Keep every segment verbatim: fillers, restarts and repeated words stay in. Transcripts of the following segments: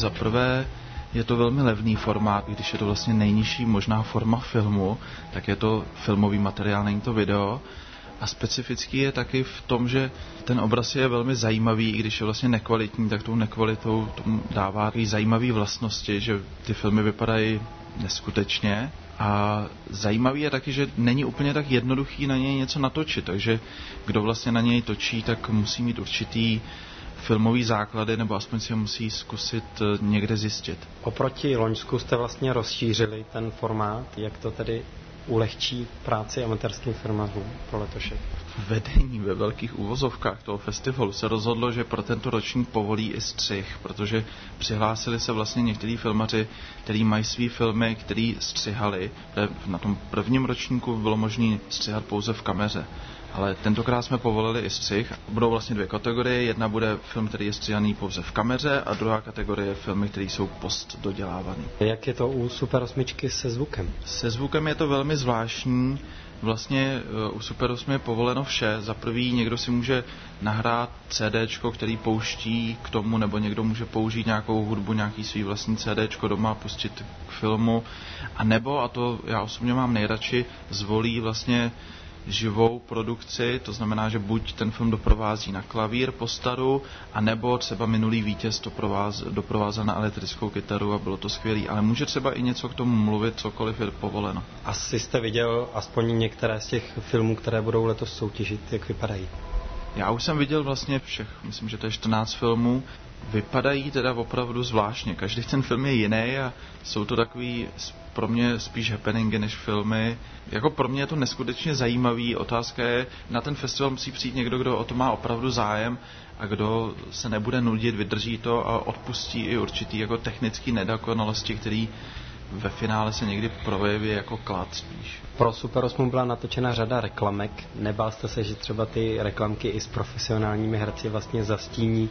Za prvé je to velmi levný formát, když je to vlastně nejnižší možná forma filmu, tak je to filmový materiál, není to video. A specifický je taky v tom, že ten obraz je velmi zajímavý, i když je vlastně nekvalitní, tak tou nekvalitou tomu dává takový zajímavý vlastnosti, že ty filmy vypadají neskutečně. A zajímavý je taky, že není úplně tak jednoduchý na něj něco natočit, takže kdo vlastně na něj točí, tak musí mít určitý filmový základy, nebo aspoň si ho musí zkusit někde zjistit. Oproti loňsku jste vlastně rozšířili ten formát, jak to tedy ulehčí práci amatérským firmám pro letošek? Vedení ve velkých uvozovkách toho festivalu se rozhodlo, že pro tento ročník povolí i střih, protože přihlásili se vlastně někteří filmaři, kteří mají svý filmy, který střihali. Na tom prvním ročníku bylo možné střihat pouze v kameře. Ale tentokrát jsme povolili i střih. Budou vlastně dvě kategorie. Jedna bude film, který je stříhaný pouze v kameře, a druhá kategorie je filmy, které jsou post dodělávaný. Jak je to u Super osmičky se zvukem? Se zvukem je to velmi zvláštní. Vlastně u Super osm je povoleno vše. Za prvý někdo si může nahrát CDčko, který pouští k tomu, nebo někdo může použít nějakou hudbu, nějaký svý vlastní CDčko doma a pustit k filmu. A nebo, a to já osobně mám nejradši, zvolí vlastně živou produkci, to znamená, že buď ten film doprovází na klavír postaru, a nebo třeba minulý vítěz to prováz, doprovázel na elektrickou kytaru a bylo to skvělý, ale může třeba i něco k tomu mluvit, cokoliv je povoleno. Asi jste viděl aspoň některé z těch filmů, které budou letos soutěžit, jak vypadají? Já už jsem viděl vlastně všech, myslím, že to je čtrnáct filmů. Vypadají teda opravdu zvláštně. Každý ten film je jiný a jsou to takový pro mě spíš happeningy než filmy. Jako pro mě je to neskutečně zajímavý. Otázka je, na ten festival musí přijít někdo, kdo o to má opravdu zájem a kdo se nebude nudit, vydrží to a odpustí i určitý jako technický nedokonalosti, který ve finále se někdy projeví jako klad spíš. Pro Super osm byla natočena řada reklamek. Nebál jste se, že třeba ty reklamky i s profesionálními herci vlastně zastíní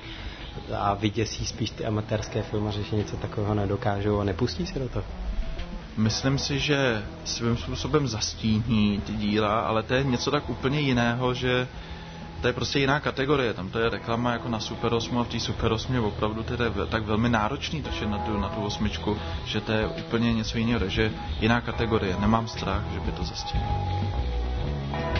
a vyděsí spíš ty amatérské filmaře, že něco takového nedokážou a nepustí se do toho? Myslím si, že svým způsobem zastíní ty díla, ale to je něco tak úplně jiného, že to je prostě jiná kategorie. Tam to je reklama jako na Super osm a v té Super osm je opravdu to je tak velmi náročný točit na tu, na tu osmičku, že to je úplně něco jiného, takže jiná kategorie. Nemám strach, že by to zastínilo.